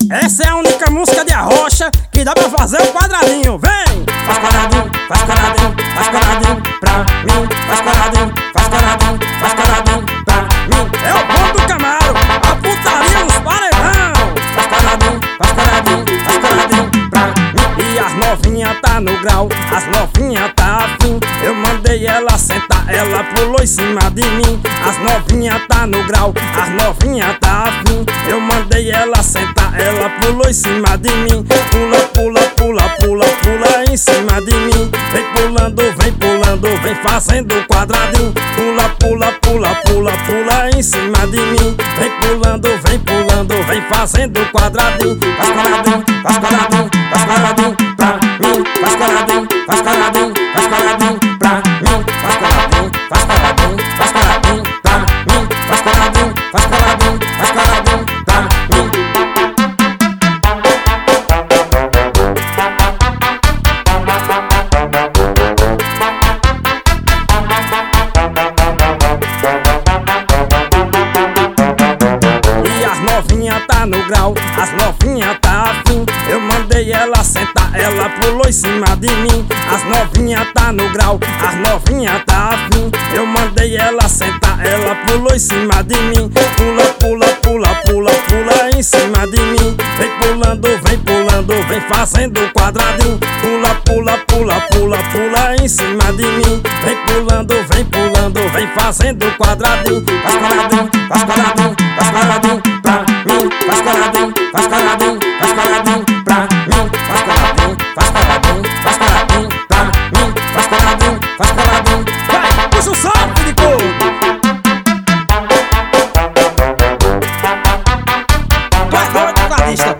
Essa é a única música de arrocha que dá pra fazer o quadradinho. Vem! Faz quadradinho, faz quadradinho, faz quadradinho pra mim. Faz quadradinho, faz quadradinho, faz quadradinho pra mim. É o bom do Camaro, a putaria nos paredão. Faz quadradinho, faz quadradinho, faz quadradinho pra mim. E as novinha tá no grau, as novinha tá afim. Eu mandei ela sentar, ela pulou em cima de mim. As novinha tá no grau, as novinha tá afim. Eu mandei ela sentar, ela pulou em cima de mim. Pula, pula, pula, pula, pula em cima de mim. Vem pulando, vem fazendo quadradinho. Pula, pula, pula, pula, pula em cima de mim. Vem pulando, vem fazendo quadradinho. Faz quadradinho, faz quadradinho, faz quadradinho pra mim. Faz quadradinho, faz quadradinho, faz quadradinho pra mim. Faz quadradinho, faz quadradinho, faz quadradinho pra mim. Faz quadradinho, faz quadradinho, faz quadradinho pra mim. E as novinha tá no grau, as novinha tá afim. Eu mandei ela sentar, ela pulou em cima de mim. As novinha tá no grau, as novinha tá afim. Eu mandei ela sentar, ela pulou em cima de mim. Pula, pula, pula, pula, pula em cima de mim. Vem pulando, vem fazendo quadradinho. Pula, pula, pula, pula, pula em cima de mim. Vem pulando, vem fazendo quadradinho. Faz quadradinho, faz quadradinho, faz quadradinho pra mim. Faz quadradinho, faz quadradinho, faz quadradinho pra mim. Faz quadradinho, faz quadradinho, faz quadradinho pra mim. Faz quadradinho, faz quadradinho. Vai, puxa o saco de couro. Tu é doido, quadrista.